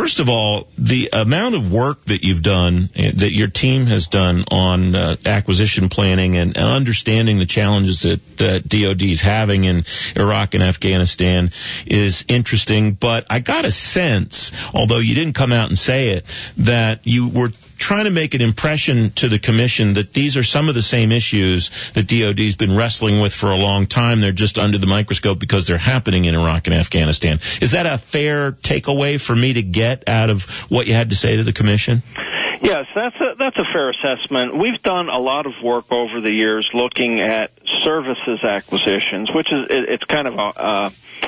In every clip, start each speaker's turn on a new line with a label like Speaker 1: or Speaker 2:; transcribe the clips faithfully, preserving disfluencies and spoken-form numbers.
Speaker 1: first of all, the amount of work that you've done, that your team has done on uh, acquisition planning and understanding the challenges that, that D O D is having in Iraq and Afghanistan is interesting. But I got a sense, although you didn't come out and say it, that you were trying to make an impression to the commission that these are some of the same issues that D O D's been wrestling with for a long time. They're just under the microscope because they're happening in Iraq and Afghanistan. Is that a fair takeaway for me to get out of what you had to say to the commission?
Speaker 2: Yes, that's a, that's a fair assessment. We've done a lot of work over the years looking at services acquisitions, which is it, it's kind of a uh,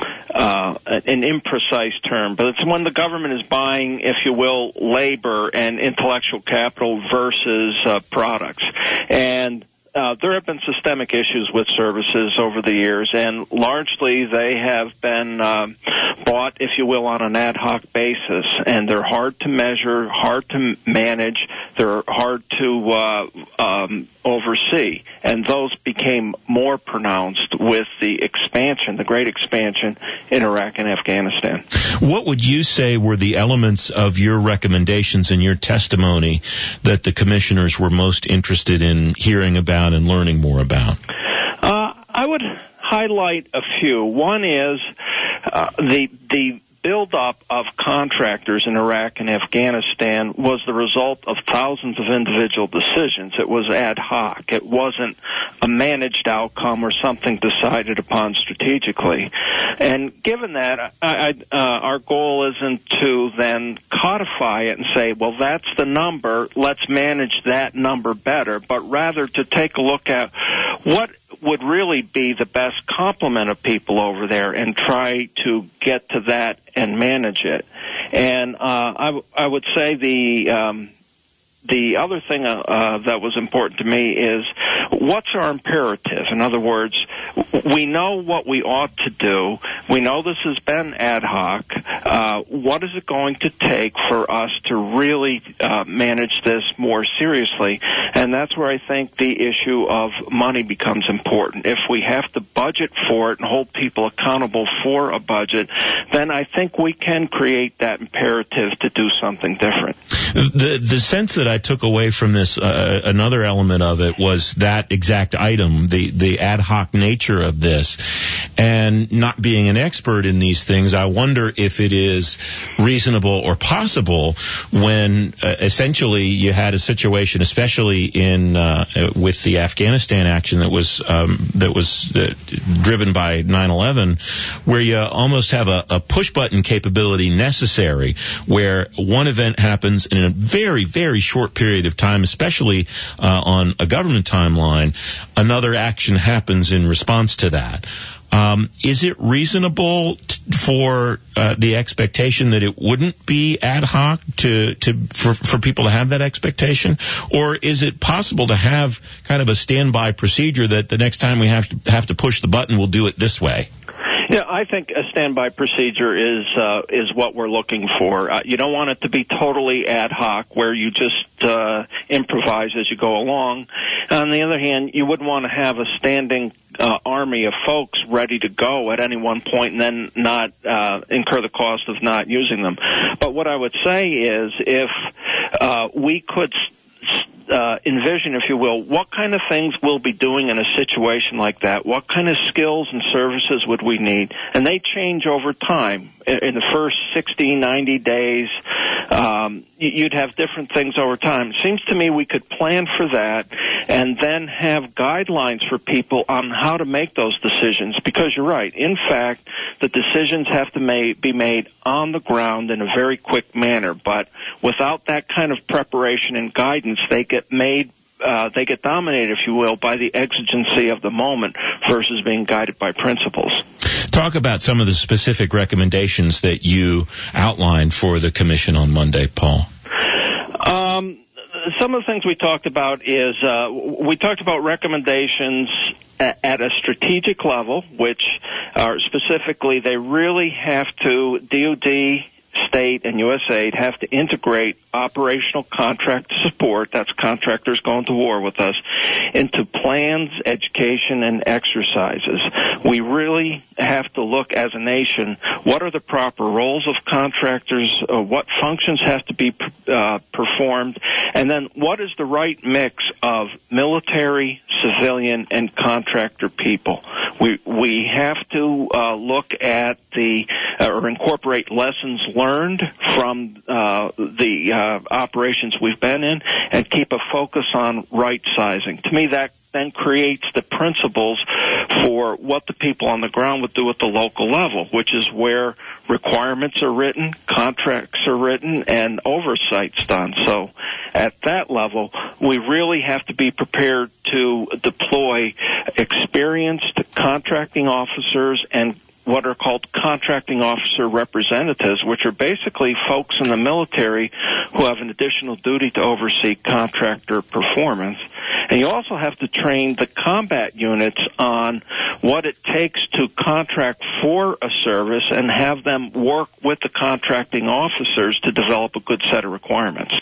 Speaker 2: uh, an imprecise term, but it's when the government is buying, if you will, labor and intellectual capital versus uh, products. And Uh, there have been systemic issues with services over the years, and largely they have been uh, bought, if you will, on an ad hoc basis, and they're hard to measure, hard to manage, they're hard to uh, um, oversee, and those became more pronounced with the expansion, the great expansion in Iraq and Afghanistan.
Speaker 1: What would you say were the elements of your recommendations in your testimony that the commissioners were most interested in hearing about and learning more about?
Speaker 2: Uh, I would highlight a few. One is uh, the the buildup of contractors in Iraq and Afghanistan was the result of thousands of individual decisions. It was ad hoc. It wasn't a managed outcome or something decided upon strategically. And given that, I, I, uh, our goal isn't to then codify it and say, well, that's the number, let's manage that number better, but rather to take a look at what would really be the best complement of people over there and try to get to that and manage it. And uh, I, w- I would say the um, the other thing uh, uh, that was important to me is what's our imperative? In other words, we know what we ought to do. We know this has been ad hoc. Uh, what is it going to take for us to really uh, manage this more seriously? And that's where I think the issue of money becomes important. If we have to budget for it and hold people accountable for a budget, then I think we can create that imperative to do something different.
Speaker 1: The the sense that I took away from this, uh, another element of it, was that exact item, the, the ad hoc nature of this. And not being an expert in these things, I wonder if it is reasonable or possible when uh, essentially you had a situation, especially in uh, with the Afghanistan action that was um, that was uh, driven by nine eleven, where you almost have a, a push-button capability necessary, where one event happens in a very, very short period of time, especially uh, on a government timeline, another action happens in response to that. Um, is it reasonable t- for uh, the expectation that it wouldn't be ad hoc to, to for, for people to have that expectation? Or is it possible to have kind of a standby procedure that the next time we have to have to push the button, we'll do it this way?
Speaker 2: Yeah, I think a standby procedure is uh, is what we're looking for. Uh, you don't want it to be totally ad hoc, where you just uh, improvise as you go along. On the other hand, you wouldn't want to have a standing uh, army of folks ready to go at any one point and then not uh, incur the cost of not using them. But what I would say is, if uh, we could Uh, envision, if you will, what kind of things we'll be doing in a situation like that. What kind of skills and services would we need? And they change over time. In, in the first sixty, ninety days, um, you'd have different things over time. It seems to me we could plan for that and then have guidelines for people on how to make those decisions, because you're right. In fact, the decisions have to ma- be made on the ground in a very quick manner, but without that kind of preparation and guidance, they get made Uh, they get dominated, if you will, by the exigency of the moment versus being guided by principles.
Speaker 1: Talk about some of the specific recommendations that you outlined for the commission on Monday, Paul.
Speaker 2: Um, some of the things we talked about is uh, we talked about recommendations at, at a strategic level, which are specifically they really have to, D O D state, and U S A I D have to integrate operational contract support, that's contractors going to war with us, into plans, education, and exercises. We really have to look as a nation, what are the proper roles of contractors, uh, what functions have to be uh, performed, and then what is the right mix of military, civilian, and contractor people. We we have to uh, look at the uh, or incorporate lessons learned from uh, the uh, operations we've been in, and keep a focus on right sizing. To me, that then creates the principles for what the people on the ground would do at the local level, which is where requirements are written, contracts are written, and oversight's done. So at that level, we really have to be prepared to deploy experienced contracting officers and what are called contracting officer representatives, which are basically folks in the military who have an additional duty to oversee contractor performance. And you also have to train the combat units on what it takes to contract for a service and have them work with the contracting officers to develop a good set of requirements.